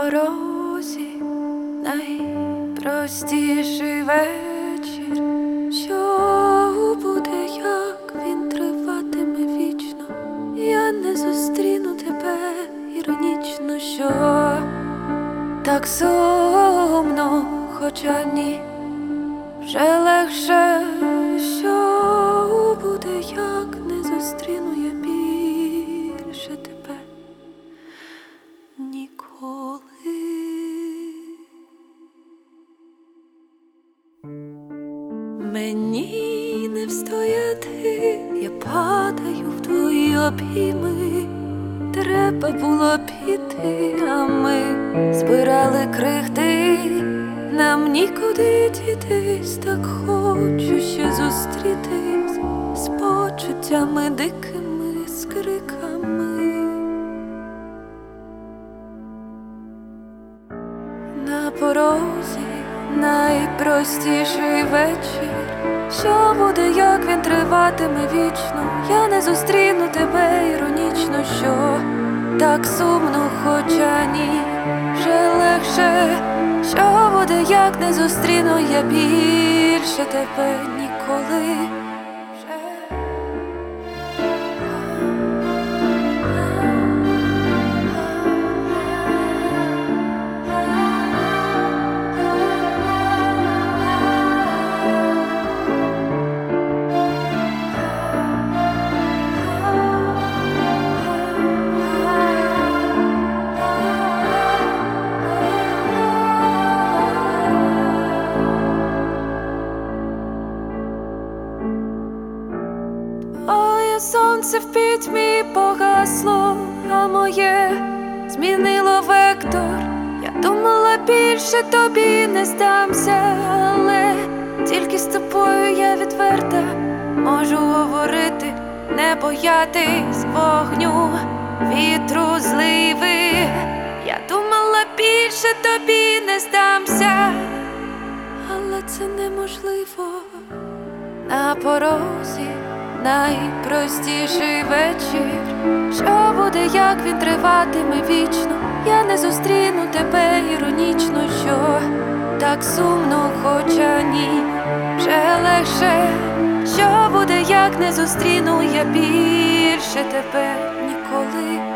порозі найпростіший вечір, що буде, як він триватиме вічно. Я не зустріну тебе іронічно, що так сумно, хоча ні, вже легше, що буде, як не зустріну я більше тебе ніколи. Мені не встояти, я падаю в твої обійми. Треба було піти, а ми збирали крихти. Нам нікуди дітись, так хочу ще зустрітись з почуттями дикими, з криками. На порозі найпростіший вечір, що буде, як він триватиме вічно. Я не зустріну тебе іронічно, що так сумно, хоча ні, вже легше, що буде, як не зустріну я більше тебе ніколи. Сонце в пітьмі погасло, а моє змінило вектор. Я думала, більше тобі не здамся, але тільки з тобою я відверта можу говорити, не боятись вогню, вітру, зливи. Я думала, більше тобі не здамся, але це неможливо. На порозі найпростіший вечір, що буде, як він триватиме вічно. Я не зустріну тебе іронічно, що так сумно, хоча ні, вже легше, що буде, як не зустріну я більше тебе ніколи.